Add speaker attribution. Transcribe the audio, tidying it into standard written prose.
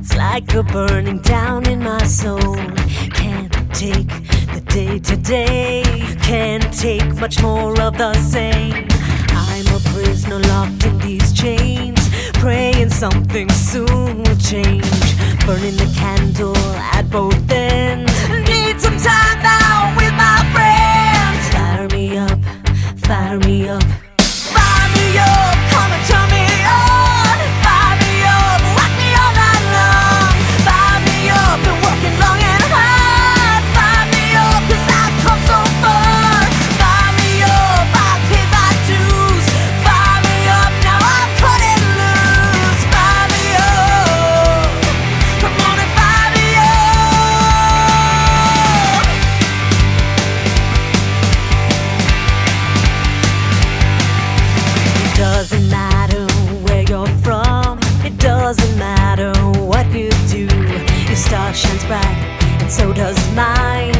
Speaker 1: It's like a burning down in my soul. Can't take the day to day. Can't take much more of the same. I'm a prisoner locked in these chains, praying something soon will change. Burning the candle at both ends. Need some time now with my friends. Fire me up, fire me up. Fire me up, come and turn me on. Fire me up, rock me all night long. Fire me up, been working long and hard. Fire me up, 'cause I've come so far. Fire me up, I paid my dues. Fire me up, now I'm cutting loose. Fire me up, come on and fire me up. It doesn't matter where you're from. It doesn't matter what you do. Your star shines bright, and so does mine.